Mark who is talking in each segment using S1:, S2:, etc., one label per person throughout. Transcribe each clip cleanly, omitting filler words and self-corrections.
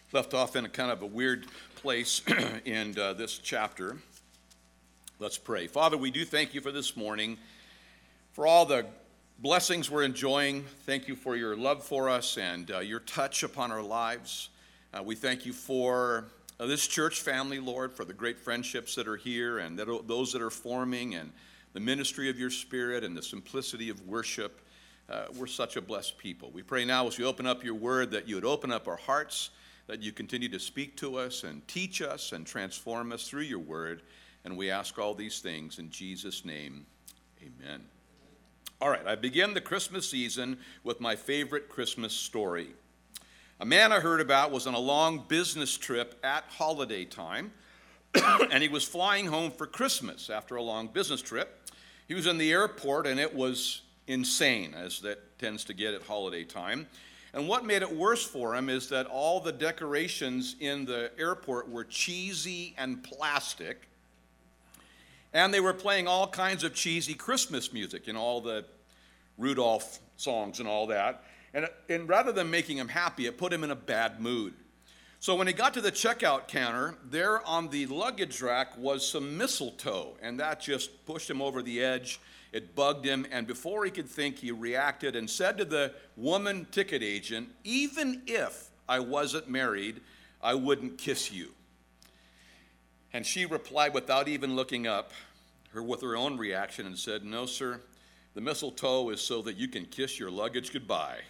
S1: Left off in a kind of a weird place in this chapter. Let's pray. Father, we do thank you for this morning, for all the blessings we're enjoying. Thank you for your love for us and your touch upon our lives. We thank you for this church family, Lord, for the great friendships that are here and those that are forming, and the ministry of your Spirit and the simplicity of worship. We're such a blessed people. We pray now as we open up your word that you would open up our hearts, that you continue to speak to us and teach us and transform us through your word. And we ask all these things in Jesus' name, amen. All right, I begin the Christmas season with my favorite Christmas story. A man I heard about was on a long business trip at holiday time, and he was flying home for Christmas after a long business trip. He was in the airport, and it was insane, as that tends to get at holiday time. And what made it worse for him is that all the decorations in the airport were cheesy and plastic, and they were playing all kinds of cheesy Christmas music, all the Rudolph songs and all that. And rather than making him happy, it put him in a bad mood. So when he got to the checkout counter, there on the luggage rack was some mistletoe, and that just pushed him over the edge. It bugged him, and before he could think, he reacted and said to the woman ticket agent, "Even if I wasn't married, I wouldn't kiss you." And she replied without even looking up, with her own reaction, and said, "No, sir, the mistletoe is so that you can kiss your luggage goodbye."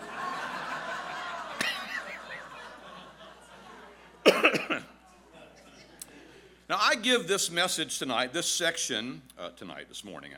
S1: Now, I give this message tonight, this morning,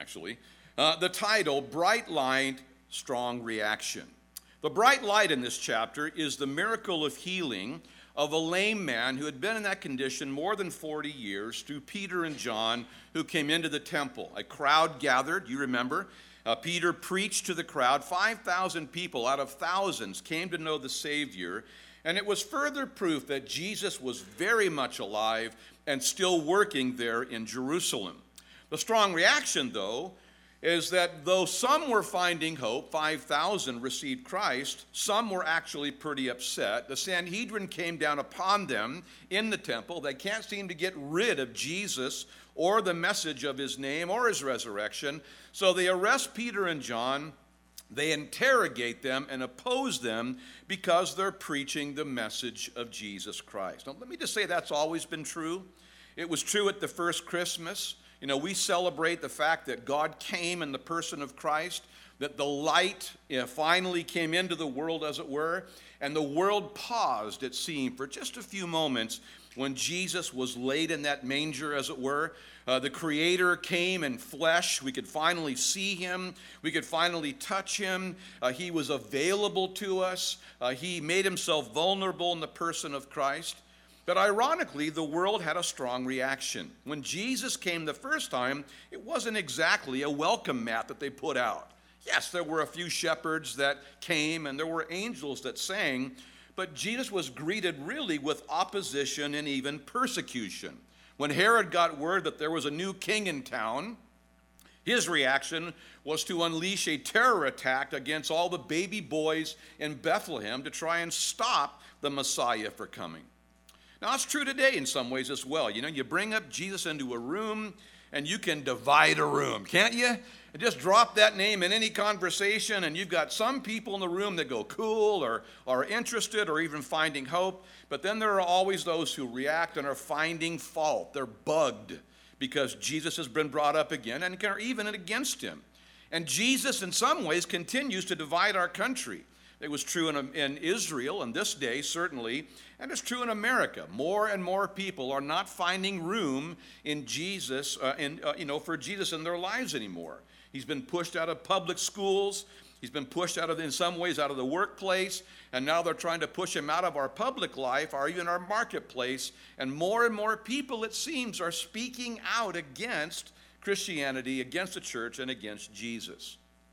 S1: the title, Bright Light, Strong Reaction. The bright light in this chapter is the miracle of healing of a lame man who had been in that condition more than 40 years through Peter and John, who came into the temple. A crowd gathered, you remember. Peter preached to the crowd. 5,000 people out of thousands came to know the Savior. And it was further proof that Jesus was very much alive and still working there in Jerusalem. The strong reaction, though, is that though some were finding hope, 5,000 received Christ, some were actually pretty upset. The Sanhedrin came down upon them in the temple. They can't seem to get rid of Jesus or the message of his name or his resurrection. So they arrest Peter and John. They interrogate them and oppose them because they're preaching the message of Jesus Christ. Now, let me just say that's always been true. It was true at the first Christmas. We celebrate the fact that God came in the person of Christ, that the light finally came into the world, as it were, and the world paused, it seemed, for just a few moments when Jesus was laid in that manger, as it were. The Creator came in flesh. We could finally see him. We could finally touch him. He was available to us. He made himself vulnerable in the person of Christ. But ironically, the world had a strong reaction. When Jesus came the first time, it wasn't exactly a welcome mat that they put out. Yes, there were a few shepherds that came, and there were angels that sang, but Jesus was greeted really with opposition and even persecution. When Herod got word that there was a new king in town, his reaction was to unleash a terror attack against all the baby boys in Bethlehem to try and stop the Messiah from coming. Now, it's true today in some ways as well. You bring up Jesus into a room, and you can divide a room, can't you? And just drop that name in any conversation, and you've got some people in the room that go cool or are interested or even finding hope. But then there are always those who react and are finding fault. They're bugged because Jesus has been brought up again and are even against him. And Jesus, in some ways, continues to divide our country. It was true in Israel in this day, certainly, and it's true in America. More and more people are not finding room in Jesus, for Jesus in their lives anymore. He's been pushed out of public schools. He's been pushed in some ways, out of the workplace, and now they're trying to push him out of our public life or even our marketplace. And more people, it seems, are speaking out against Christianity, against the church, and against Jesus.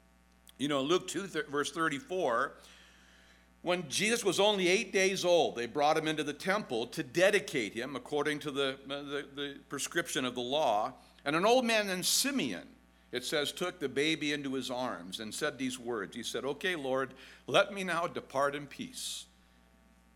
S1: Luke 2, verse 34, when Jesus was only 8 days old, they brought him into the temple to dedicate him according to the prescription of the law. And an old man named Simeon, it says, took the baby into his arms and said these words. He said, "Okay, Lord, let me now depart in peace.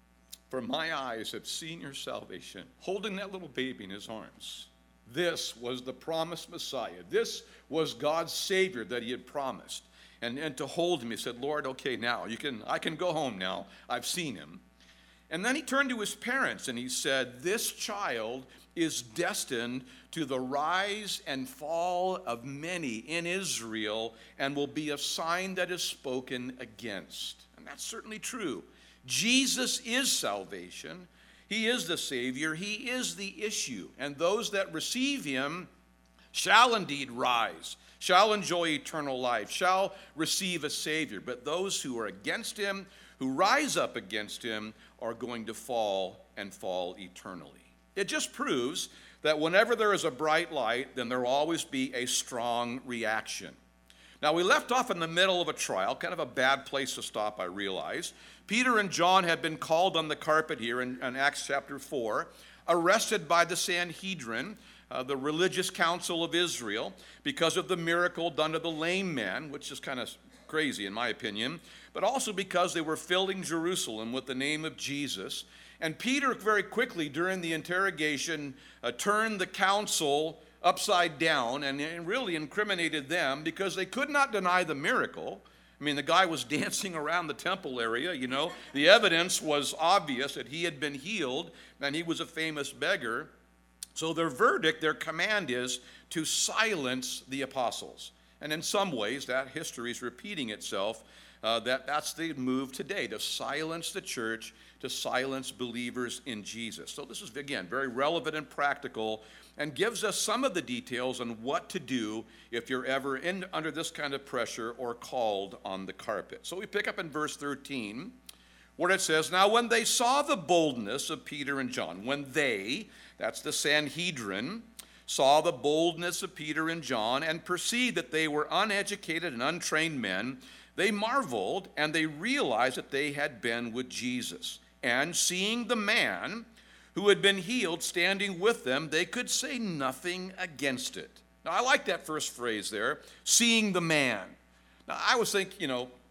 S1: for my eyes have seen your salvation, holding that little baby in his arms. This was the promised Messiah. This was God's Savior that he had promised. And to hold him, he said, Lord, okay, now I can go home now. I've seen him. And then he turned to his parents and he said, this child is destined to the rise and fall of many in Israel and will be a sign that is spoken against. And that's certainly true. Jesus is salvation. He is the Savior. He is the issue. And those that receive him shall indeed rise, shall enjoy eternal life, shall receive a Savior. But those who are against him, who rise up against him, are going to fall and fall eternally. It just proves that whenever there is a bright light, then there will always be a strong reaction. Now, we left off in the middle of a trial, kind of a bad place to stop, I realize. Peter and John had been called on the carpet here in Acts chapter 4, arrested by the Sanhedrin, the religious council of Israel, because of the miracle done to the lame man, which is kind of crazy in my opinion, but also because they were filling Jerusalem with the name of Jesus. And Peter very quickly during the interrogation turned the council upside down and really incriminated them because they could not deny the miracle. I mean, the guy was dancing around the temple area, you know. The evidence was obvious that he had been healed and he was a famous beggar. So their verdict, their command is to silence the apostles. And in some ways, that history is repeating itself. That's the move today, to silence the church, to silence believers in Jesus. So this is, again, very relevant and practical and gives us some of the details on what to do if you're ever under this kind of pressure or called on the carpet. So we pick up in verse 13 where it says, now when they saw the boldness of Peter and John, when they, that's the Sanhedrin, saw the boldness of Peter and John and perceived that they were uneducated and untrained men, they marveled and they realized that they had been with Jesus. And seeing the man who had been healed standing with them, they could say nothing against it. Now, I like that first phrase there, seeing the man. Now, I was thinking,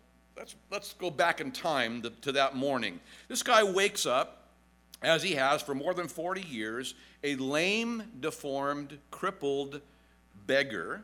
S1: let's go back in time to that morning. This guy wakes up, as he has for more than 40 years, a lame, deformed, crippled beggar.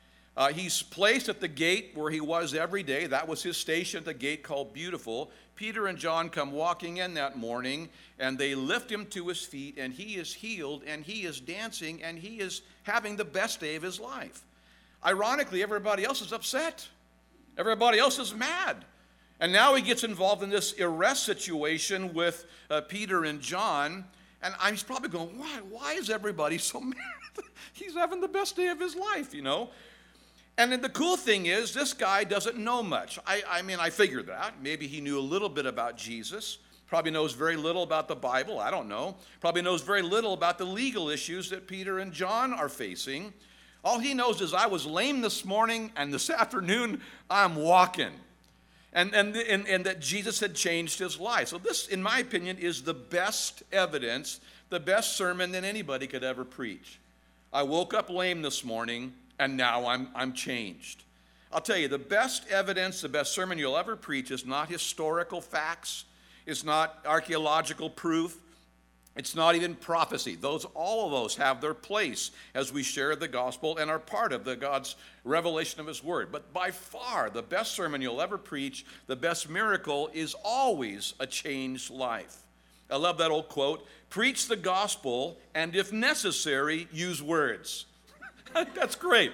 S1: He's placed at the gate where he was every day. That was his station at the gate called Beautiful. Peter and John come walking in that morning, and they lift him to his feet, and he is healed, and he is dancing, and he is having the best day of his life. Ironically, everybody else is upset. Everybody else is mad. And now he gets involved in this arrest situation with Peter and John, and he's probably going, why is everybody so mad? He's having the best day of his life, And then the cool thing is, this guy doesn't know much. I figured that. Maybe he knew a little bit about Jesus. Probably knows very little about the Bible. I don't know. Probably knows very little about the legal issues that Peter and John are facing. All he knows is I was lame this morning, and this afternoon I'm walking. And that Jesus had changed his life. So this, in my opinion, is the best evidence, the best sermon that anybody could ever preach. I woke up lame this morning, and now I'm changed. I'll tell you, the best evidence, the best sermon you'll ever preach is not historical facts. It's not archaeological proof. It's not even prophecy. All of those have their place as we share the gospel and are part of God's revelation of his word. But by far, the best sermon you'll ever preach, the best miracle is always a changed life. I love that old quote, preach the gospel and if necessary, use words. That's great.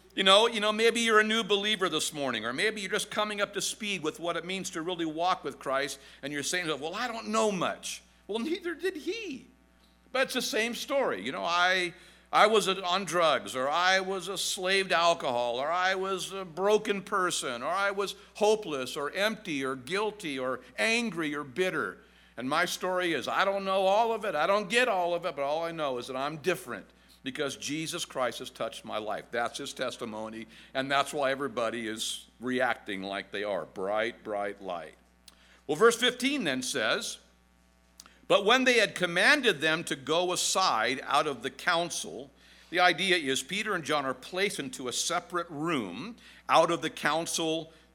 S1: Maybe you're a new believer this morning, or maybe you're just coming up to speed with what it means to really walk with Christ, and you're saying, well, I don't know much. Well, neither did he. But it's the same story. I was on drugs, or I was a slave to alcohol, or I was a broken person, or I was hopeless, or empty, or guilty, or angry, or bitter. And my story is I don't know all of it. I don't get all of it, but all I know is that I'm different because Jesus Christ has touched my life. That's his testimony, and that's why everybody is reacting like they are. Bright, bright light. Well, verse 15 then says, but when they had commanded them to go aside out of the council, the idea is Peter and John are placed into a separate room out of the council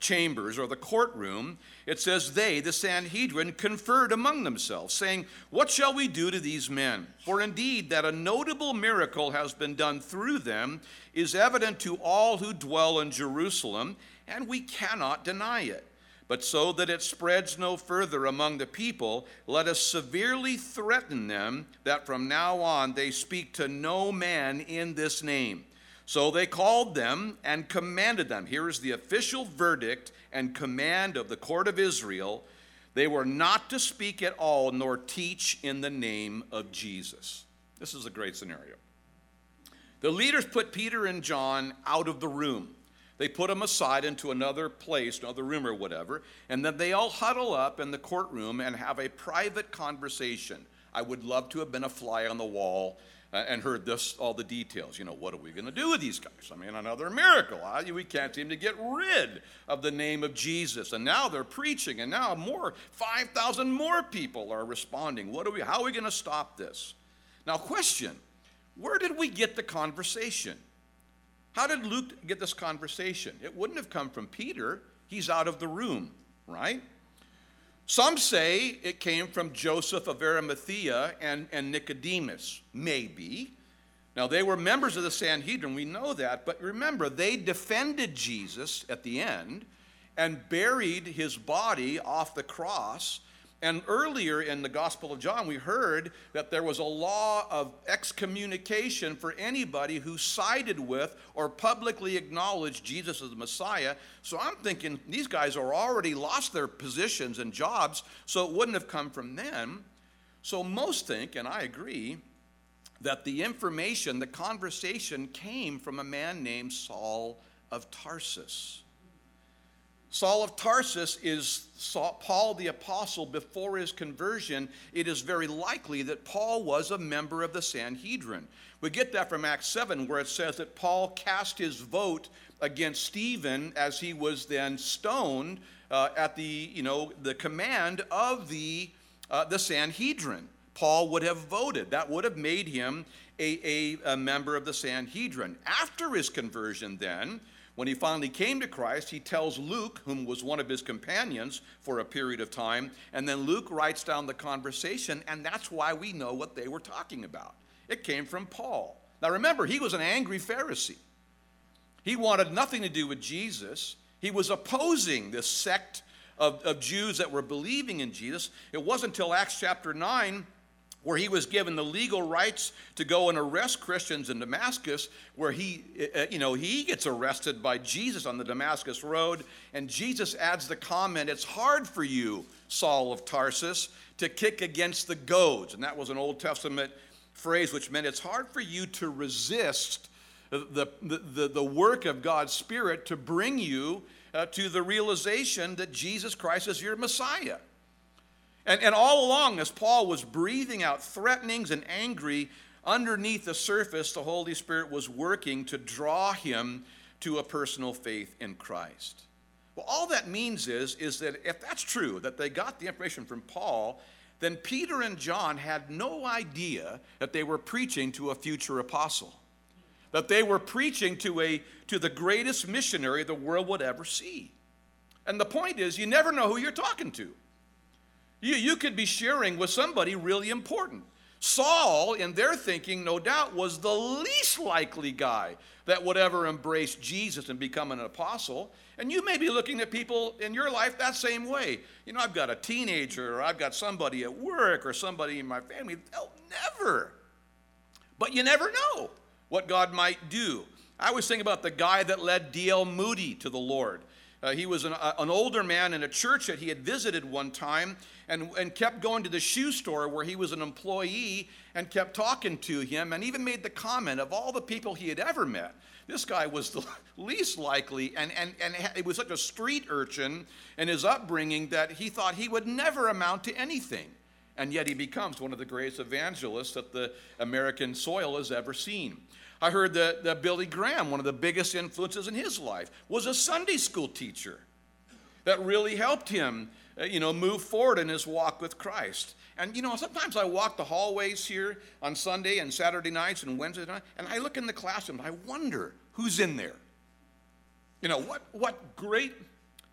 S1: chambers or the courtroom, it says they, the Sanhedrin, conferred among themselves, saying, "What shall we do to these men? For indeed that a notable miracle has been done through them is evident to all who dwell in Jerusalem, and we cannot deny it. But so that it spreads no further among the people, let us severely threaten them that from now on they speak to no man in this name." So they called them and commanded them. Here is the official verdict and command of the court of Israel. They were not to speak at all nor teach in the name of Jesus. This is a great scenario. The leaders put Peter and John out of the room. They put them aside into another place, another room or whatever, and then they all huddle up in the courtroom and have a private conversation. I would love to have been a fly on the wall and heard all the details. What are we going to do with these guys? I mean, another miracle. We can't seem to get rid of the name of Jesus. And now they're preaching, and now 5,000 more people are responding. How are we going to stop this? Now, question, where did we get the conversation? How did Luke get this conversation? It wouldn't have come from Peter. He's out of the room, right? Some say it came from Joseph of Arimathea and Nicodemus, maybe. Now, they were members of the Sanhedrin, we know that, but remember, they defended Jesus at the end and buried his body off the cross. And earlier in the Gospel of John, we heard that there was a law of excommunication for anybody who sided with or publicly acknowledged Jesus as the Messiah. So I'm thinking these guys are already lost their positions and jobs, so it wouldn't have come from them. So most think, and I agree, that the information, the conversation came from a man named Saul of Tarsus. Saul of Tarsus is Paul the apostle before his conversion. It is very likely that Paul was a member of the Sanhedrin. We get that from Acts 7, where it says that Paul cast his vote against Stephen as he was then stoned at the command of the Sanhedrin. Paul would have voted. That would have made him a member of the Sanhedrin. After his conversion then, when he finally came to Christ, he tells Luke, whom was one of his companions for a period of time, and then Luke writes down the conversation, and that's why we know what they were talking about. It came from Paul. Now remember, he was an angry Pharisee. He wanted nothing to do with Jesus. He was opposing this sect of Jews that were believing in Jesus. It wasn't until Acts chapter 9 where he was given the legal rights to go and arrest Christians in Damascus, where he gets arrested by Jesus on the Damascus Road, and Jesus adds the comment, "It's hard for you, Saul of Tarsus, to kick against the goads." And that was an Old Testament phrase which meant it's hard for you to resist the work of God's Spirit to bring you to the realization that Jesus Christ is your Messiah. And all along, as Paul was breathing out threatenings and angry, underneath the surface, the Holy Spirit was working to draw him to a personal faith in Christ. Well, all that means is that if that's true, that they got the information from Paul, then Peter and John had no idea that they were preaching to a future apostle, that they were preaching to the greatest missionary the world would ever see. And the point is, you never know who you're talking to. You could be sharing with somebody really important. Saul, in their thinking, no doubt, was the least likely guy that would ever embrace Jesus and become an apostle. And you may be looking at people in your life that same way. I've got a teenager, or I've got somebody at work, or somebody in my family. They'll never. But you never know what God might do. I was thinking about the guy that led D.L. Moody to the Lord. He was an older man in a church that he had visited one time, and kept going to the shoe store where he was an employee, and kept talking to him, and even made the comment of all the people he had ever met, this guy was the least likely, and he was such a street urchin in his upbringing that he thought he would never amount to anything. And yet he becomes one of the greatest evangelists that the American soil has ever seen. I heard that Billy Graham, one of the biggest influences in his life, was a Sunday school teacher that really helped him, move forward in his walk with Christ. And, sometimes I walk the hallways here on Sunday and Saturday nights and Wednesday night, and I look in the classroom, and I wonder who's in there. What great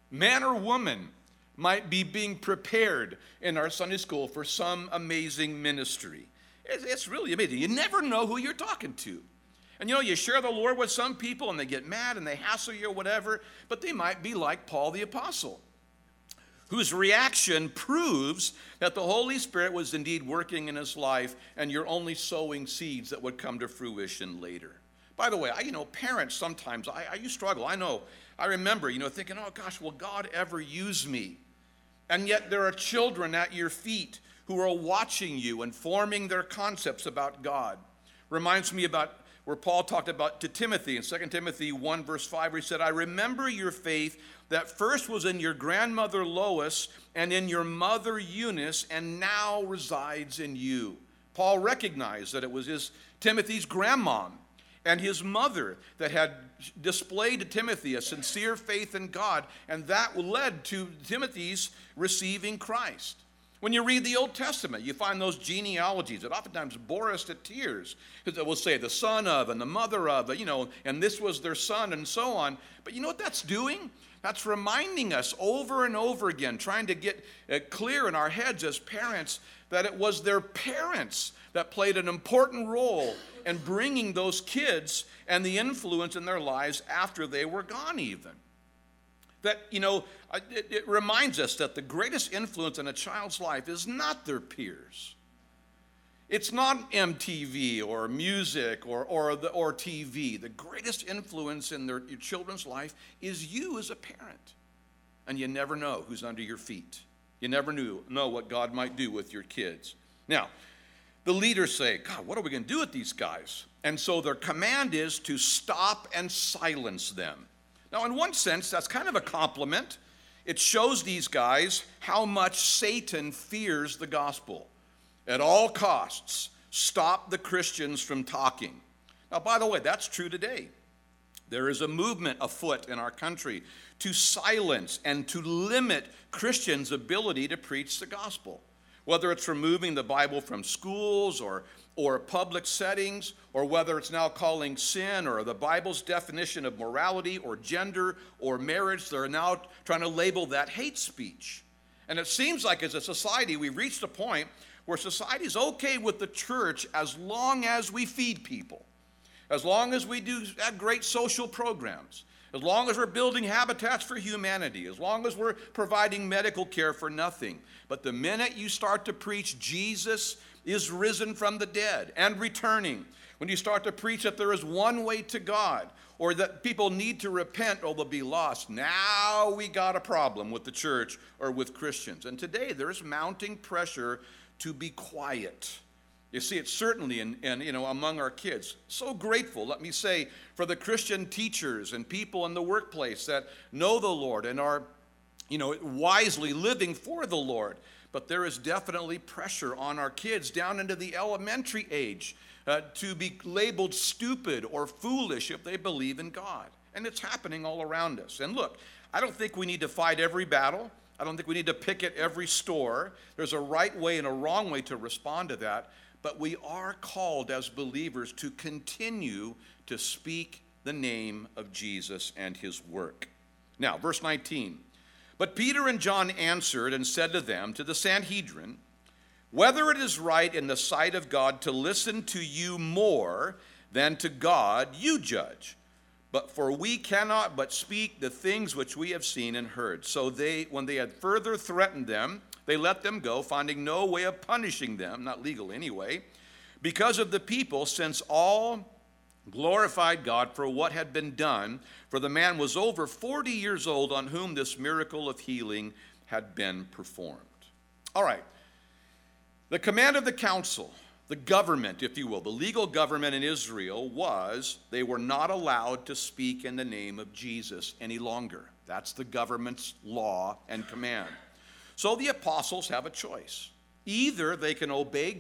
S1: man or woman might be being prepared in our Sunday school for some amazing ministry. It's really amazing. You never know who you're talking to. And you share the Lord with some people and they get mad and they hassle you or whatever, but they might be like Paul the Apostle, whose reaction proves that the Holy Spirit was indeed working in his life and you're only sowing seeds that would come to fruition later. By the way, parents sometimes, you struggle. I remember, thinking, oh gosh, will God ever use me? And yet there are children at your feet who are watching you and forming their concepts about God. Reminds me about where Paul talked about to Timothy in 2 Timothy 1 verse 5, where he said, I remember your faith that first was in your grandmother Lois and in your mother Eunice and now resides in you. Paul recognized that it was Timothy's grandmom and his mother that had displayed to Timothy a sincere faith in God, and that led to Timothy's receiving Christ. When you read the Old Testament, you find those genealogies that oftentimes bore us to tears. It will say the son of and the mother of, and this was their son and so on. But you know what that's doing? That's reminding us over and over again, trying to get clear in our heads as parents that it was their parents that played an important role in bringing those kids and the influence in their lives after they were gone even. That, it reminds us that the greatest influence in a child's life is not their peers. It's not MTV or music or TV. The greatest influence in your children's life is you as a parent. And you never know who's under your feet. You never know what God might do with your kids. Now, the leaders say, God, what are we going to do with these guys? And so their command is to stop and silence them. Now, in one sense, that's kind of a compliment. It shows these guys how much Satan fears the gospel. At all costs, stop the Christians from talking. Now, by the way, that's true today. There is a movement afoot in our country to silence and to limit Christians' ability to preach the gospel. Whether it's removing the Bible from schools or public settings, or whether it's now calling sin or the Bible's definition of morality or gender or marriage, they're now trying to label that hate speech. And it seems like as a society, we've reached a point where society is okay with the church as long as we feed people, as long as we have great social programs, as long as we're building habitats for humanity, as long as we're providing medical care for nothing. But the minute you start to preach Jesus is risen from the dead and returning, when you start to preach that there is one way to God, or that people need to repent or they'll be lost, now we got a problem with the church or with Christians. And today there's mounting pressure to be quiet. You see, it's certainly among our kids. So grateful, let me say, for the Christian teachers and people in the workplace that know the Lord and are, wisely living for the Lord. But there is definitely pressure on our kids down into the elementary age to be labeled stupid or foolish if they believe in God. And it's happening all around us. And look, I don't think we need to fight every battle. I don't think we need to picket every store. There's a right way and a wrong way to respond to that. But we are called as believers to continue to speak the name of Jesus and his work. Now, verse 19. But Peter and John answered and said to them, to the Sanhedrin, whether it is right in the sight of God to listen to you more than to God, you judge. But for we cannot but speak the things which we have seen and heard. So when they had further threatened them, they let them go, finding no way of punishing them, not legal anyway, because of the people, since all glorified God for what had been done, for the man was over 40 years old on whom this miracle of healing had been performed. All right. The command of the council, the government, if you will, the legal government in Israel was they were not allowed to speak in the name of Jesus any longer. That's the government's law and command. So the apostles have a choice. Either they can obey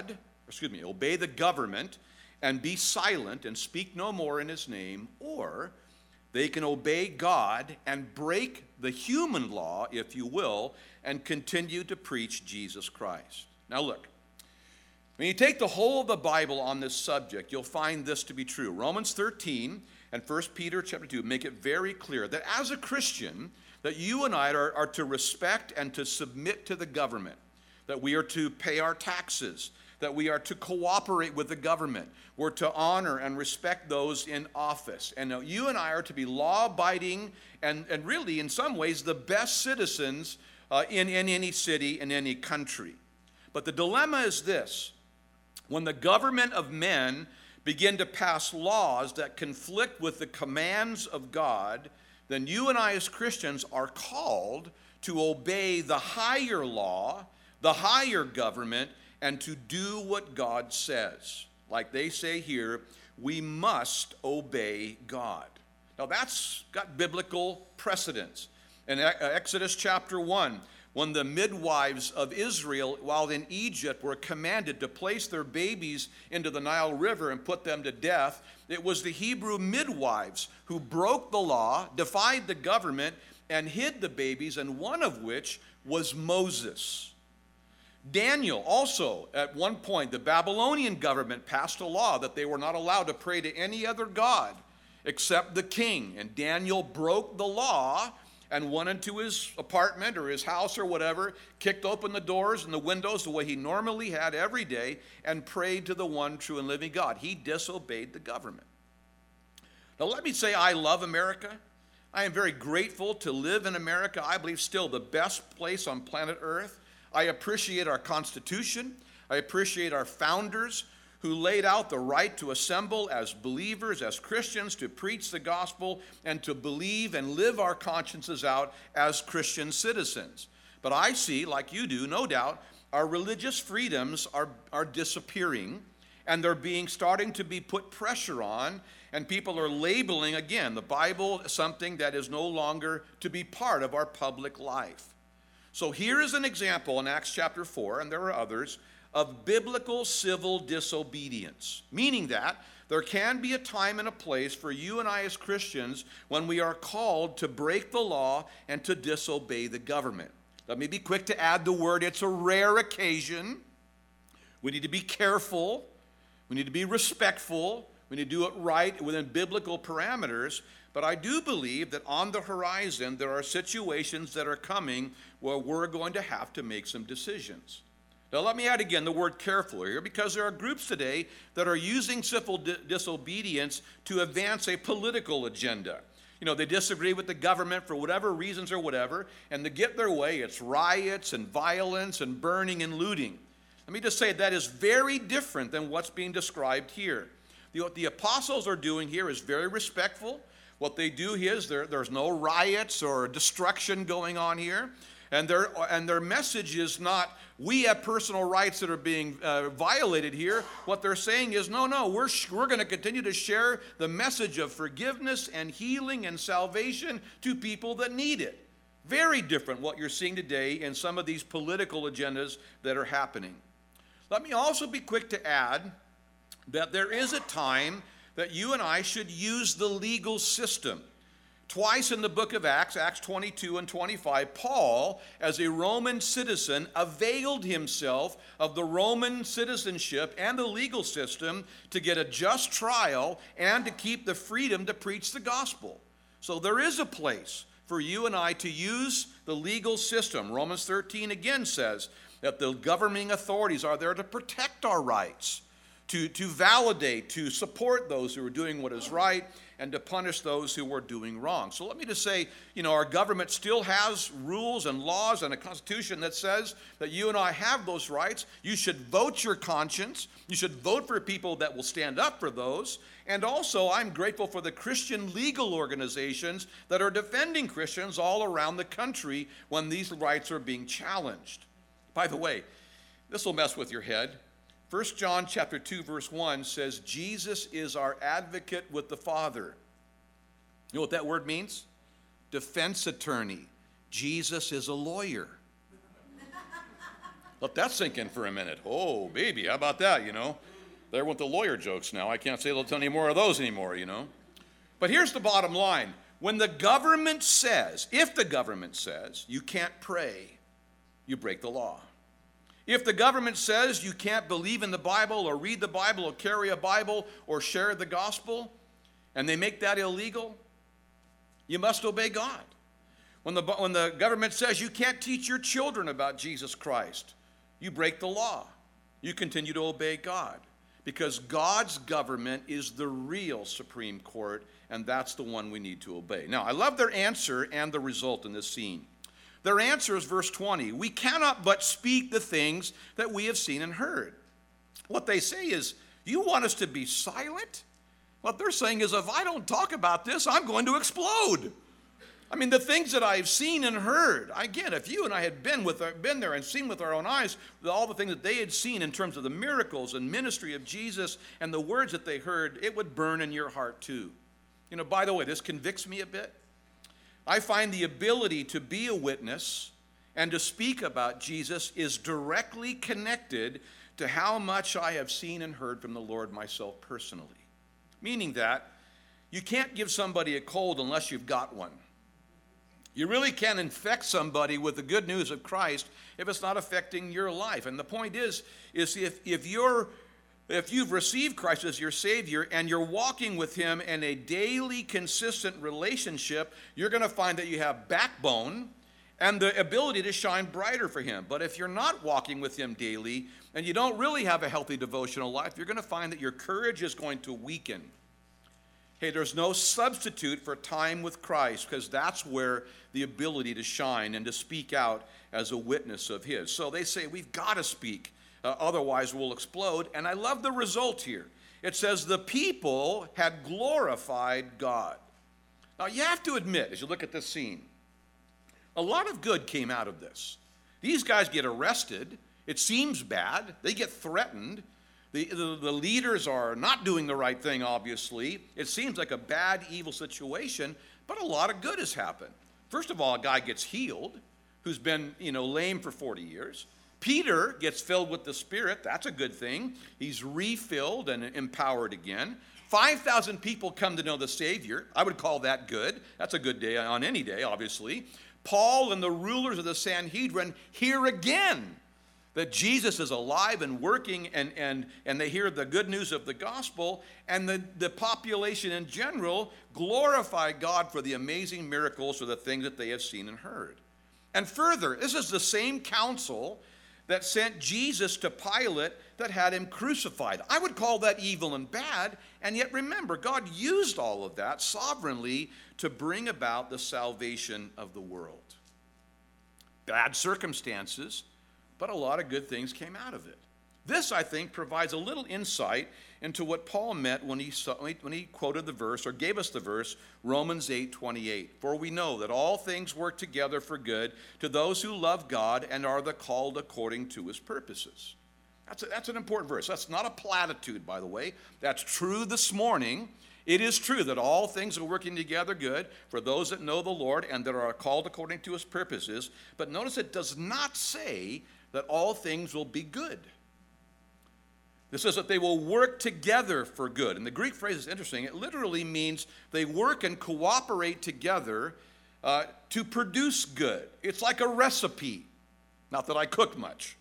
S1: the government and be silent and speak no more in his name, or they can obey God and break the human law, if you will, and continue to preach Jesus Christ. Now look, when you take the whole of the Bible on this subject, you'll find this to be true. Romans 13 and 1 Peter chapter 2 make it very clear that as a Christian, that you and I are to respect and to submit to the government, that we are to pay our taxes, that we are to cooperate with the government. We're to honor and respect those in office. And you and I are to be law-abiding and really, in some ways, the best citizens in any city, in any country. But the dilemma is this: when the government of men begin to pass laws that conflict with the commands of God, then you and I as Christians are called to obey the higher law, the higher government, and to do what God says. Like they say here, we must obey God. Now that's got biblical precedence. In Exodus chapter 1, when the midwives of Israel, while in Egypt, were commanded to place their babies into the Nile River and put them to death, it was the Hebrew midwives who broke the law, defied the government, and hid the babies, and one of which was Moses. Daniel also, at one point, the Babylonian government passed a law that they were not allowed to pray to any other god except the king. And Daniel broke the law and went into his apartment or his house or whatever, kicked open the doors and the windows the way he normally had every day, and prayed to the one true and living God. He disobeyed the government. Now let me say, I love America. I am very grateful to live in America. I believe still the best place on planet Earth. I appreciate our Constitution. I appreciate our founders who laid out the right to assemble as believers, as Christians, to preach the gospel and to believe and live our consciences out as Christian citizens. But I see, like you do, no doubt, our religious freedoms are disappearing, and they're starting to be put pressure on, and people are labeling, again, the Bible something that is no longer to be part of our public life. So here is an example in Acts chapter 4, and there are others, of biblical civil disobedience, meaning that there can be a time and a place for you and I as Christians when we are called to break the law and to disobey the government. Let me be quick to add the word, it's a rare occasion. We need to be careful. We need to be respectful. We need to do it right within biblical parameters. But I do believe that on the horizon there are situations that are coming where we're going to have to make some decisions. Now let me add again the word careful here, because there are groups today that are using civil disobedience to advance a political agenda. You know, they disagree with the government for whatever reasons or whatever, and to get their way, it's riots and violence and burning and looting. Let me just say that is very different than what's being described here. What the apostles are doing here is very respectful. What they do is there's no riots or destruction going on here. And their message is not, we have personal rights that are being violated here. What they're saying is, no, we're going to continue to share the message of forgiveness and healing and salvation to people that need it. Very different what you're seeing today in some of these political agendas that are happening. Let me also be quick to add that there is a time that you and I should use the legal system. Twice in the book of Acts, Acts 22 and 25, Paul, as a Roman citizen, availed himself of the Roman citizenship and the legal system to get a just trial and to keep the freedom to preach the gospel. So there is a place for you and I to use the legal system. Romans 13 again says that the governing authorities are there to protect our rights, to validate, to support those who are doing what is right, and to punish those who are doing wrong. So let me just say, our government still has rules and laws and a constitution that says that you and I have those rights. You should vote your conscience. You should vote for people that will stand up for those. And also, I'm grateful for the Christian legal organizations that are defending Christians all around the country when these rights are being challenged. By the way, this will mess with your head. 1 John chapter 2, verse 1 says, Jesus is our advocate with the Father. You know what that word means? Defense attorney. Jesus is a lawyer. Let that sink in for a minute. Oh, baby, how about that, There went the lawyer jokes now. I can't say they'll tell any more of those anymore, But here's the bottom line. When the government says, if the government says, you can't pray, you break the law. If the government says you can't believe in the Bible or read the Bible or carry a Bible or share the gospel, and they make that illegal, you must obey God. When the government says you can't teach your children about Jesus Christ, you break the law. You continue to obey God, because God's government is the real Supreme Court, and that's the one we need to obey. Now, I love their answer and the result in this scene. Their answer is verse 20. We cannot but speak the things that we have seen and heard. What they say is, you want us to be silent? What they're saying is, if I don't talk about this, I'm going to explode. I mean, the things that I've seen and heard. Again, if you and I had been there and seen with our own eyes all the things that they had seen in terms of the miracles and ministry of Jesus and the words that they heard, it would burn in your heart too. You know, by the way, this convicts me a bit. I find the ability to be a witness and to speak about Jesus is directly connected to how much I have seen and heard from the Lord myself personally. Meaning that you can't give somebody a cold unless you've got one. You really can't infect somebody with the good news of Christ if it's not affecting your life. And the point is if you've received Christ as your Savior and you're walking with Him in a daily, consistent relationship, you're going to find that you have backbone and the ability to shine brighter for Him. But if you're not walking with Him daily and you don't really have a healthy devotional life, you're going to find that your courage is going to weaken. Hey, there's no substitute for time with Christ, because that's where the ability to shine and to speak out as a witness of His. So they say we've got to speak, otherwise we'll explode. And I love the result here. It says the people had glorified God. Now you have to admit, as you look at this scene, a lot of good came out of this. These guys get arrested. It seems bad. They get threatened. The leaders are not doing the right thing, obviously. It seems like a bad, evil situation, but a lot of good has happened. First of all, a guy gets healed who's been, lame for 40 years. Peter gets filled with the Spirit. That's a good thing. He's refilled and empowered again. 5,000 people come to know the Savior. I would call that good. That's a good day on any day, obviously. Paul and the rulers of the Sanhedrin hear again that Jesus is alive and working, and they hear the good news of the gospel, and the population in general glorify God for the amazing miracles or the things that they have seen and heard. And further, this is the same council that sent Jesus to Pilate that had him crucified. I would call that evil and bad, and yet remember, God used all of that sovereignly to bring about the salvation of the world. Bad circumstances, but a lot of good things came out of it. This, I think, provides a little insight into what Paul meant when he quoted the verse, or gave us the verse, Romans 8:28. For we know that all things work together for good to those who love God and are the called according to His purposes. That's an important verse. That's not a platitude, by the way. That's true this morning. It is true that all things are working together good for those that know the Lord and that are called according to His purposes. But notice it does not say that all things will be good. This says that they will work together for good. And the Greek phrase is interesting. It literally means they work and cooperate together to produce good. It's like a recipe. Not that I cook much.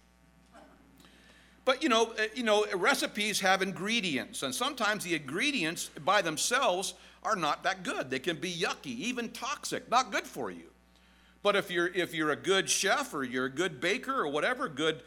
S1: But, recipes have ingredients. And sometimes the ingredients by themselves are not that good. They can be yucky, even toxic, not good for you. But if you're a good chef or you're a good baker or whatever, good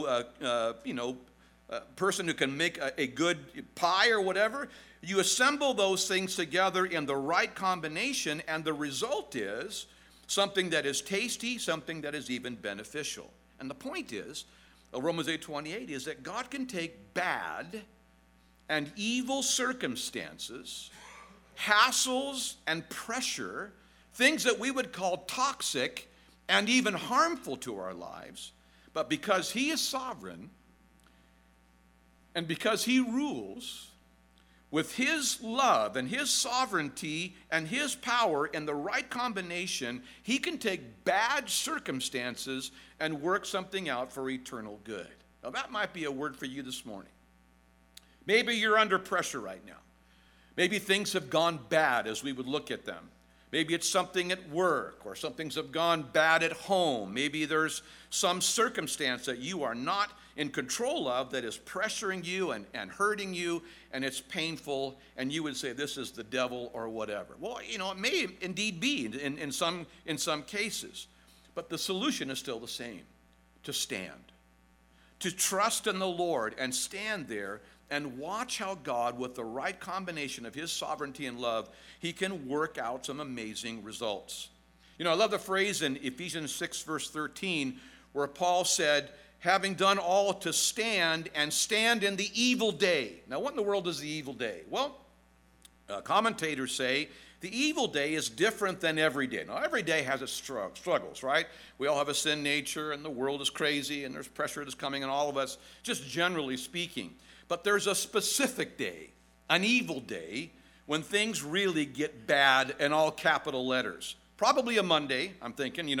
S1: person who can make a good pie or whatever, you assemble those things together in the right combination, and the result is something that is tasty, something that is even beneficial. And the point is, Romans 8:28 is that God can take bad and evil circumstances, hassles and pressure, things that we would call toxic and even harmful to our lives, but because He is sovereign and because He rules with His love and His sovereignty and His power in the right combination, He can take bad circumstances and work something out for eternal good. Now that might be a word for you this morning. Maybe you're under pressure right now. Maybe things have gone bad as we would look at them. Maybe it's something at work, or some things have gone bad at home. Maybe there's some circumstance that you are not in control of that is pressuring you and hurting you, and it's painful, and you would say this is the devil or whatever. Well, it may indeed be in some cases, but the solution is still the same: to stand, to trust in the Lord and stand there and watch how God, with the right combination of his sovereignty and love, he can work out some amazing results. I love the phrase in Ephesians 6, verse 13, where Paul said, having done all to stand, and stand in the evil day. Now, what in the world is the evil day? Well, commentators say the evil day is different than every day. Now, every day has its struggles, right? We all have a sin nature, and the world is crazy, and there's pressure that's coming on all of us, just generally speaking. But there's a specific day, an evil day, when things really get bad in all capital letters. Probably a Monday, I'm thinking,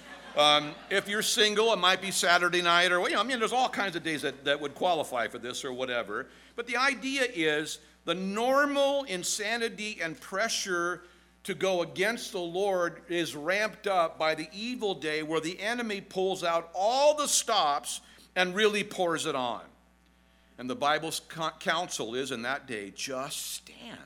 S1: If you're single, it might be Saturday night, or, there's all kinds of days that would qualify for this or whatever. But the idea is the normal insanity and pressure to go against the Lord is ramped up by the evil day where the enemy pulls out all the stops and really pours it on. And the Bible's counsel is in that day, just stand.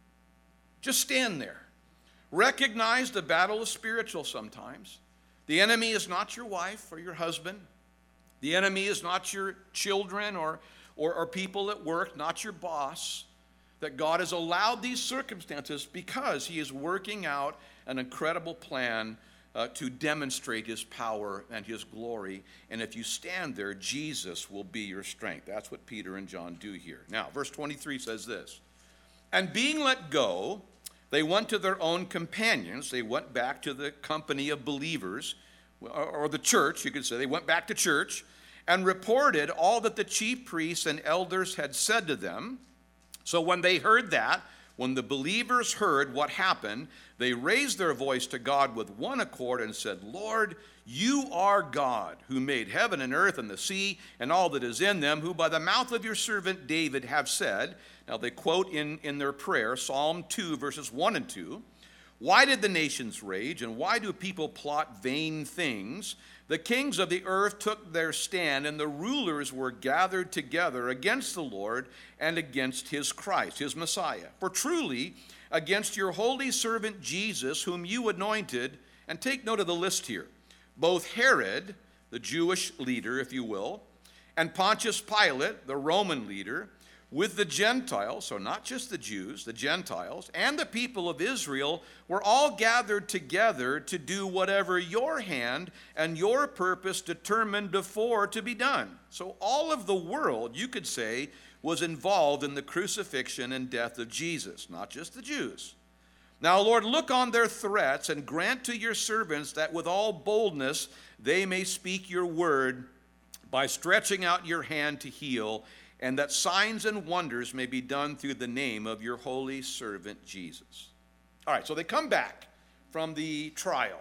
S1: Just stand there. Recognize the battle is spiritual sometimes. The enemy is not your wife or your husband. The enemy is not your children or people at work, not your boss. That God has allowed these circumstances because he is working out an incredible plan to demonstrate his power and his glory. And if you stand there, Jesus will be your strength. That's what Peter and John do here. Now, verse 23 says this, and being let go, they went to their own companions. They went back to the company of believers, or the church, you could say. They went back to church and reported all that the chief priests and elders had said to them. So when they heard that, when the believers heard what happened, they raised their voice to God with one accord and said, Lord, you are God, who made heaven and earth and the sea and all that is in them, who by the mouth of your servant David have said. Now they quote in their prayer, Psalm 2, verses 1 and 2. Why did the nations rage, and why do people plot vain things? The kings of the earth took their stand, and the rulers were gathered together against the Lord and against his Christ, his Messiah. For truly, against your holy servant Jesus, whom you anointed, and take note of the list here, both Herod, the Jewish leader, if you will, and Pontius Pilate, the Roman leader, with the Gentiles, so not just the Jews, the Gentiles, and the people of Israel were all gathered together to do whatever your hand and your purpose determined before to be done. So all of the world, you could say, was involved in the crucifixion and death of Jesus, not just the Jews. Now, Lord, look on their threats and grant to your servants that with all boldness they may speak your word by stretching out your hand to heal, and that signs and wonders may be done through the name of your holy servant Jesus. All right, so they come back from the trial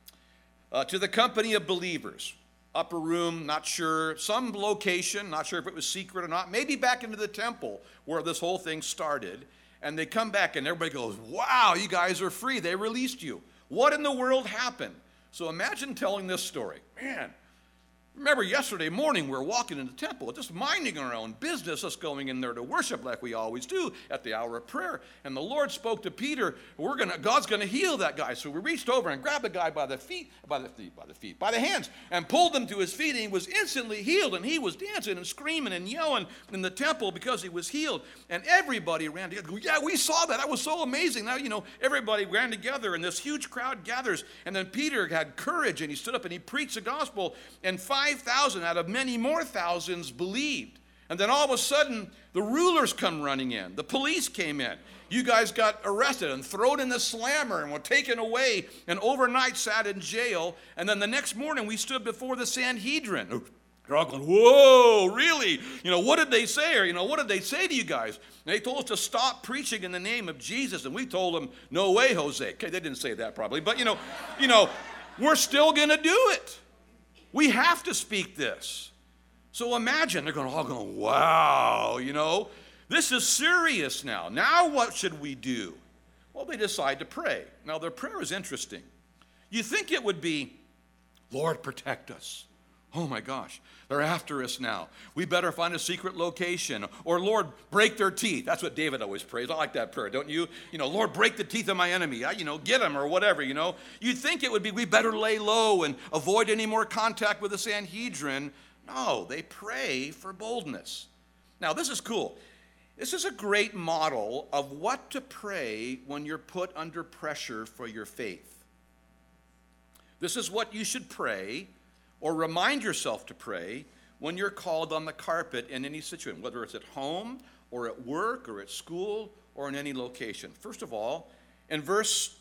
S1: to the company of believers. Upper room, not sure. Some location, not sure if it was secret or not. Maybe back into the temple where this whole thing started. And they come back and everybody goes, wow, you guys are free. They released you. What in the world happened? So imagine telling this story. Man, remember yesterday morning we were walking in the temple, just minding our own business, us going in there to worship like we always do at the hour of prayer. And the Lord spoke to Peter, God's gonna heal that guy. So we reached over and grabbed the guy by the hands, and pulled him to his feet, and he was instantly healed. And he was dancing and screaming and yelling in the temple because he was healed. And everybody ran together. Yeah, we saw that. That was so amazing. Now, everybody ran together, and this huge crowd gathers. And then Peter had courage, and he stood up and he preached the gospel, and 5,000 out of many more thousands believed. And then all of a sudden, the rulers come running in. The police came in. You guys got arrested and thrown in the slammer and were taken away and overnight sat in jail. And then the next morning, we stood before the Sanhedrin. They're all going, whoa, really? What did they say? Or, what did they say to you guys? And they told us to stop preaching in the name of Jesus. And we told them, no way, Jose. Okay, they didn't say that probably. But, we're still going to do it. We have to speak this. So imagine, they're all going, wow, this is serious now. Now what should we do? Well, they decide to pray. Now their prayer is interesting. You think it would be, Lord, protect us. Oh my gosh, they're after us now. We better find a secret location. Or Lord, break their teeth. That's what David always prays. I like that prayer, don't you? Lord, break the teeth of my enemy. Get them or whatever, You'd think it would be, we better lay low and avoid any more contact with the Sanhedrin. No, they pray for boldness. Now, this is cool. This is a great model of what to pray when you're put under pressure for your faith. This is what you should pray or remind yourself to pray when you're called on the carpet in any situation, whether it's at home or at work or at school or in any location. First of all, in verse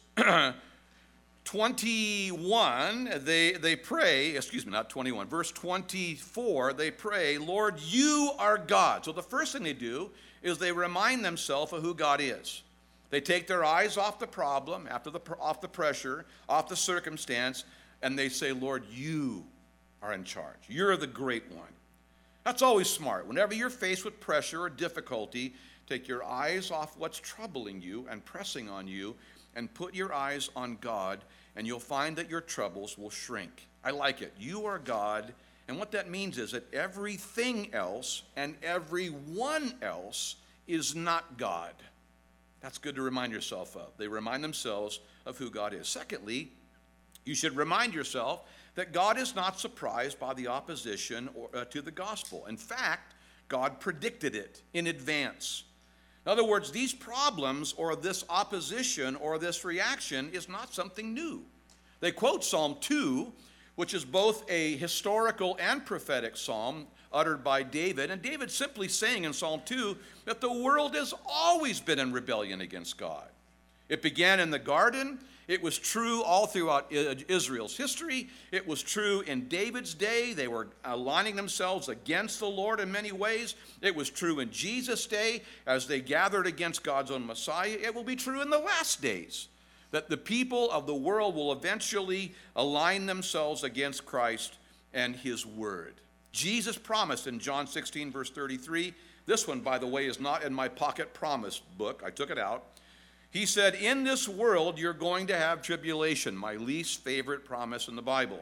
S1: 21, they pray, not 21, verse 24, they pray, Lord, you are God. So the first thing they do is they remind themselves of who God is. They take their eyes off the problem, off the pressure, off the circumstance, and they say, Lord, you are in charge. You're the great one. That's always smart. Whenever you're faced with pressure or difficulty, take your eyes off what's troubling you and pressing on you, and put your eyes on God, and you'll find that your troubles will shrink. I like it. You are God, and what that means is that everything else and everyone else is not God. That's good to remind yourself of. They remind themselves of who God is. Secondly, you should remind yourself that God is not surprised by the opposition to the gospel. In fact, God predicted it in advance. In other words, these problems or this opposition or this reaction is not something new. They quote Psalm 2, which is both a historical and prophetic psalm uttered by David. And David's simply saying in Psalm 2 that the world has always been in rebellion against God. It began in the garden. It was true all throughout Israel's history. It was true in David's day. They were aligning themselves against the Lord in many ways. It was true in Jesus' day as they gathered against God's own Messiah. It will be true in the last days that the people of the world will eventually align themselves against Christ and his word. Jesus promised in John 16, verse 33, this one, by the way, is not in my pocket promise book. I took it out. He said, in this world, you're going to have tribulation, my least favorite promise in the Bible.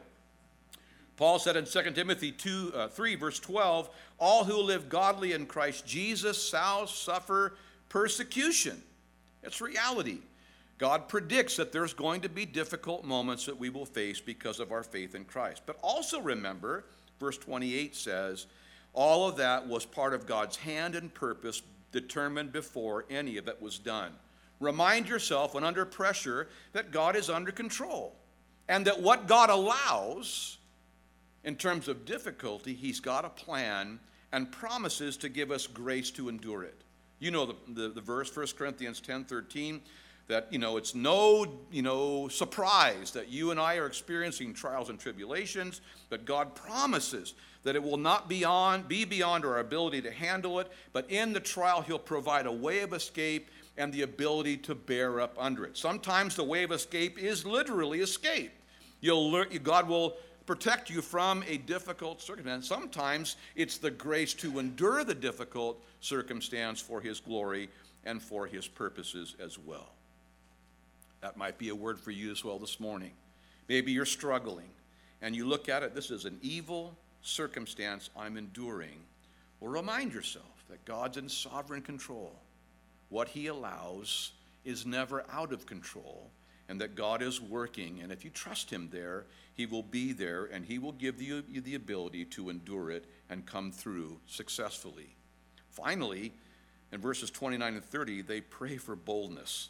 S1: Paul said in 2 Timothy 3, verse 12, all who live godly in Christ Jesus shall suffer persecution. It's reality. God predicts that there's going to be difficult moments that we will face because of our faith in Christ. But also remember, verse 28 says, all of that was part of God's hand and purpose determined before any of it was done. Remind yourself when under pressure that God is under control and that what God allows in terms of difficulty, he's got a plan and promises to give us grace to endure it. You know the verse, 1 Corinthians 10:13, that, it's no, surprise that you and I are experiencing trials and tribulations, but God promises that it will not be beyond our ability to handle it, but in the trial he'll provide a way of escape and the ability to bear up under it. Sometimes the way of escape is literally escape. God will protect you from a difficult circumstance. Sometimes it's the grace to endure the difficult circumstance for his glory and for his purposes as well. That might be a word for you as well this morning. Maybe you're struggling and you look at it, this is an evil circumstance I'm enduring. Well, remind yourself that God's in sovereign control. What he allows is never out of control, and that God is working. And if you trust him there, he will be there, and he will give you the ability to endure it and come through successfully. Finally, in verses 29 and 30, they pray for boldness.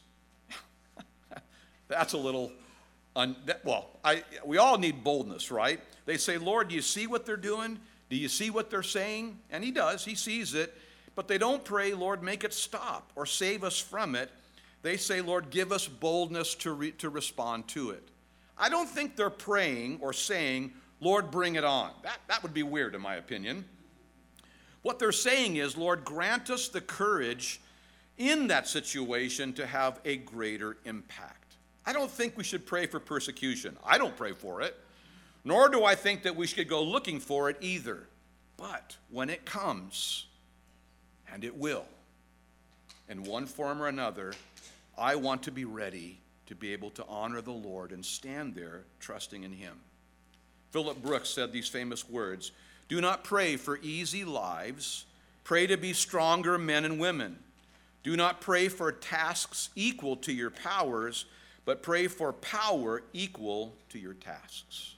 S1: That's a little, we all need boldness, right? They say, Lord, do you see what they're doing? Do you see what they're saying? And he does, he sees it. But they don't pray, Lord, make it stop or save us from it. They say, Lord, give us boldness to respond to it. I don't think they're praying or saying, Lord, bring it on. That would be weird in my opinion. What they're saying is, Lord, grant us the courage in that situation to have a greater impact. I don't think we should pray for persecution. I don't pray for it. Nor do I think that we should go looking for it either. But when it comes, and it will, in one form or another, I want to be ready to be able to honor the Lord and stand there trusting in him. Philip Brooks said these famous words, "Do not pray for easy lives. Pray to be stronger men and women. Do not pray for tasks equal to your powers, but pray for power equal to your tasks."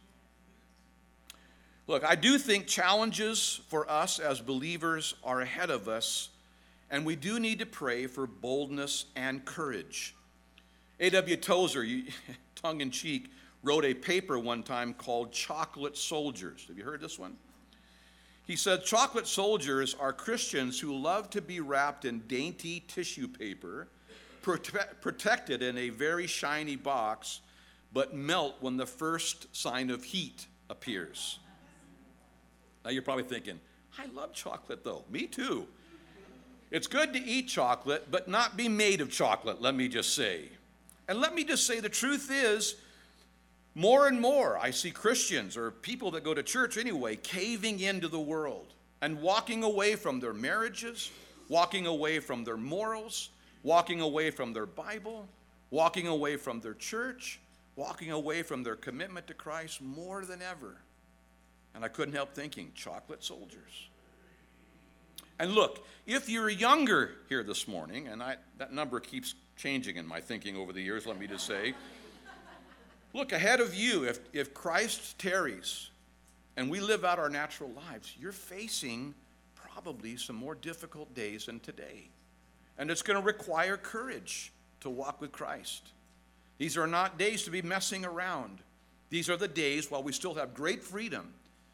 S1: Look, I do think challenges for us as believers are ahead of us, and we do need to pray for boldness and courage. A.W. Tozer, tongue-in-cheek, wrote a paper one time called Chocolate Soldiers. Have you heard this one? He said, "Chocolate soldiers are Christians who love to be wrapped in dainty tissue paper, protected in a very shiny box, but melt when the first sign of heat appears." Now you're probably thinking, I love chocolate though. Me too. It's good to eat chocolate, but not be made of chocolate, let me just say. And let me just say the truth is, more and more I see Christians, or people that go to church anyway, caving into the world and walking away from their marriages, walking away from their morals, walking away from their Bible, walking away from their church, walking away from their commitment to Christ more than ever. And I couldn't help thinking, chocolate soldiers. And look, if you're younger here this morning, and that number keeps changing in my thinking over the years, let me just say, look ahead of you, if Christ tarries and we live out our natural lives, you're facing probably some more difficult days than today. And it's going to require courage to walk with Christ. These are not days to be messing around. These are the days, while we still have great freedom,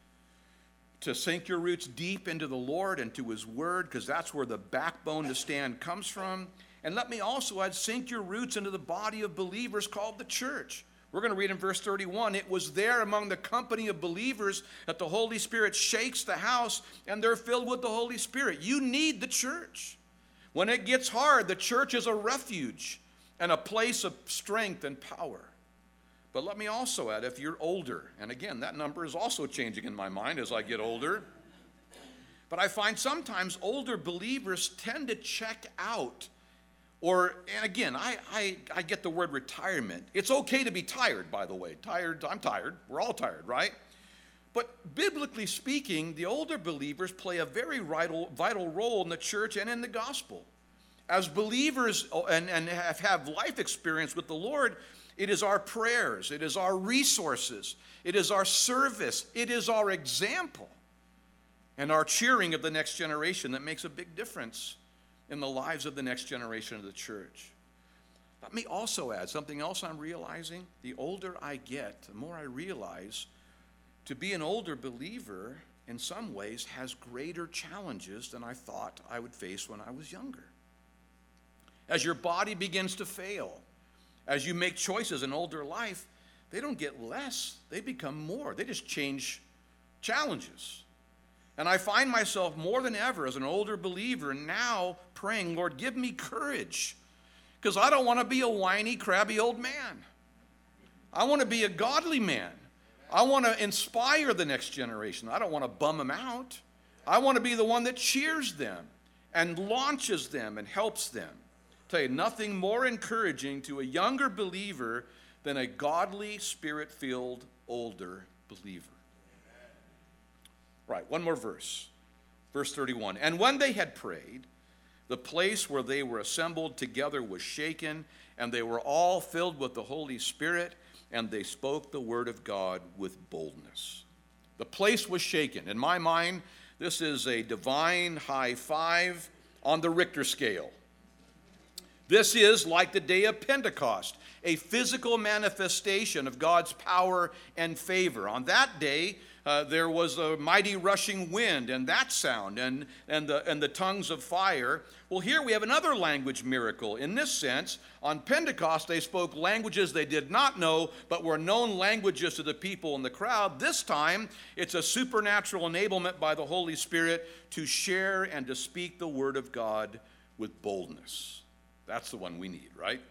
S1: to sink your roots deep into the Lord and to His Word, because that's where the backbone to stand comes from. And let me also add, sink your roots into the body of believers called the church. We're going to read in verse 31, "It was there among the company of believers that the Holy Spirit shakes the house, and they're filled with the Holy Spirit." You need the church. When it gets hard, the church is a refuge and a place of strength and power. But let me also add, if you're older, and again, that number is also changing in my mind as I get older, but I find sometimes older believers tend to check out. And again, I get the word retirement. It's okay to be tired, by the way. Tired, I'm tired. We're all tired, right? But biblically speaking, the older believers play a very vital role in the church and in the gospel. As believers and have life experience with the Lord, it is our prayers, it is our resources, it is our service, it is our example, and our cheering of the next generation that makes a big difference in the lives of the next generation of the church. Let me also add something else I'm realizing. The older I get, the more I realize to be an older believer in some ways has greater challenges than I thought I would face when I was younger. As your body begins to fail, as you make choices in older life, they don't get less, they become more. They just change challenges. And I find myself more than ever as an older believer now praying, "Lord, give me courage," because I don't want to be a whiny, crabby old man. I want to be a godly man. I want to inspire the next generation. I don't want to bum them out. I want to be the one that cheers them and launches them and helps them. Tell you, nothing more encouraging to a younger believer than a godly, spirit-filled, older believer. Right, one more verse. Verse 31. "And when they had prayed, the place where they were assembled together was shaken, and they were all filled with the Holy Spirit, and they spoke the word of God with boldness." The place was shaken. In my mind, this is a divine high five on the Richter scale. This is like the day of Pentecost, a physical manifestation of God's power and favor. On that day, there was a mighty rushing wind and that sound and the tongues of fire. Well, here we have another language miracle. In this sense, on Pentecost, they spoke languages they did not know, but were known languages to the people in the crowd. This time, it's a supernatural enablement by the Holy Spirit to share and to speak the word of God with boldness. That's the one we need, right?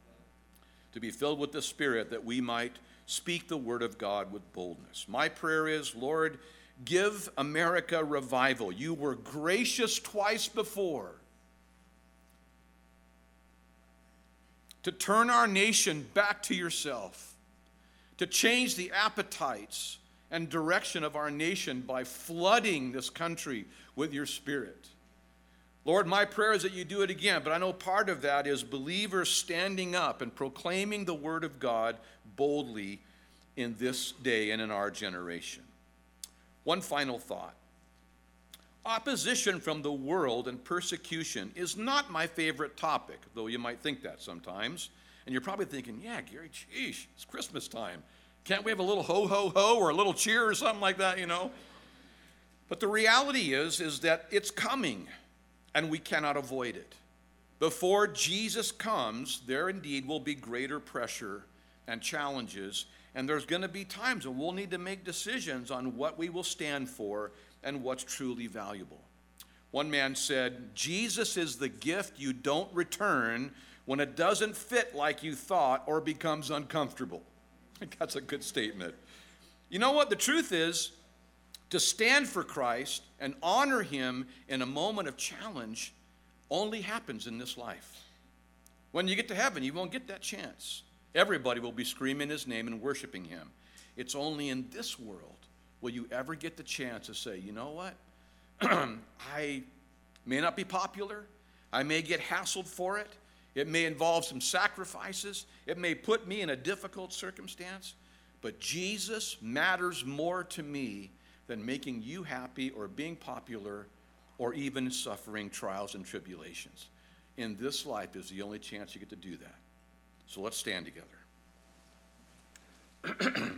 S1: To be filled with the Spirit that we might speak the word of God with boldness. My prayer is, Lord, give America revival. You were gracious twice before to turn our nation back to yourself, to change the appetites and direction of our nation by flooding this country with your Spirit. Lord, my prayer is that you do it again, but I know part of that is believers standing up and proclaiming the word of God boldly in this day and in our generation. One final thought. Opposition from the world and persecution is not my favorite topic, though you might think that sometimes. And you're probably thinking, yeah, Gary, geez, it's Christmas time. Can't we have a little ho, ho, ho, or a little cheer or something like that, But the reality is that it's coming, and we cannot avoid it. Before Jesus comes, there indeed will be greater pressure and challenges, and there's going to be times when we'll need to make decisions on what we will stand for and what's truly valuable. One man said, Jesus is the gift you don't return when it doesn't fit like you thought or becomes uncomfortable. I think that's a good statement. You know what? The truth is, to stand for Christ and honor him in a moment of challenge only happens in this life. When you get to heaven, you won't get that chance. Everybody will be screaming his name and worshiping him. It's only in this world will you ever get the chance to say, you know what? I may not be popular. I may get hassled for it. It may involve some sacrifices. It may put me in a difficult circumstance. But Jesus matters more to me than making you happy or being popular or even suffering trials and tribulations. In this life is the only chance you get to do that. So let's stand together.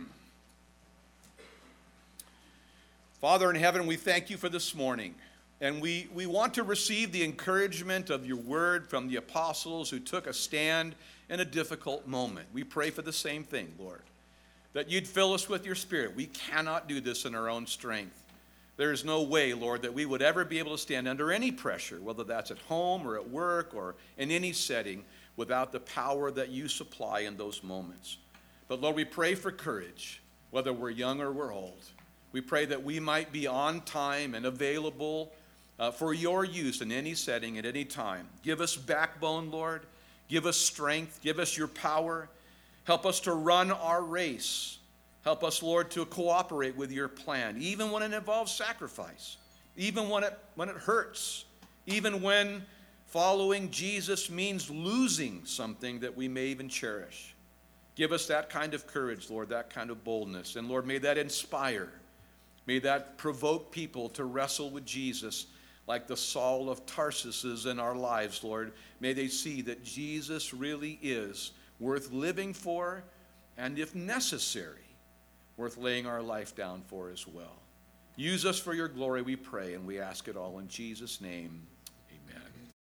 S1: Father in heaven, we thank you for this morning. And we want to receive the encouragement of your word from the apostles who took a stand in a difficult moment. We pray for the same thing, Lord, that you'd fill us with your Spirit. We cannot do this in our own strength. There is no way, Lord, that we would ever be able to stand under any pressure, whether that's at home or at work or in any setting, without the power that you supply in those moments. But Lord, we pray for courage, whether we're young or we're old. We pray that we might be on time and available for your use in any setting at any time. Give us backbone, Lord. Give us strength. Give us your power. Help us to run our race. Help us, Lord, to cooperate with your plan, even when it involves sacrifice, even when it hurts, even when following Jesus means losing something that we may even cherish. Give us that kind of courage, Lord, that kind of boldness. And Lord, may that inspire. May that provoke people to wrestle with Jesus like the Saul of Tarsus is in our lives, Lord. May they see that Jesus really is worth living for, and if necessary, worth laying our life down for as well. Use us for your glory, we pray, and we ask it all in Jesus' name.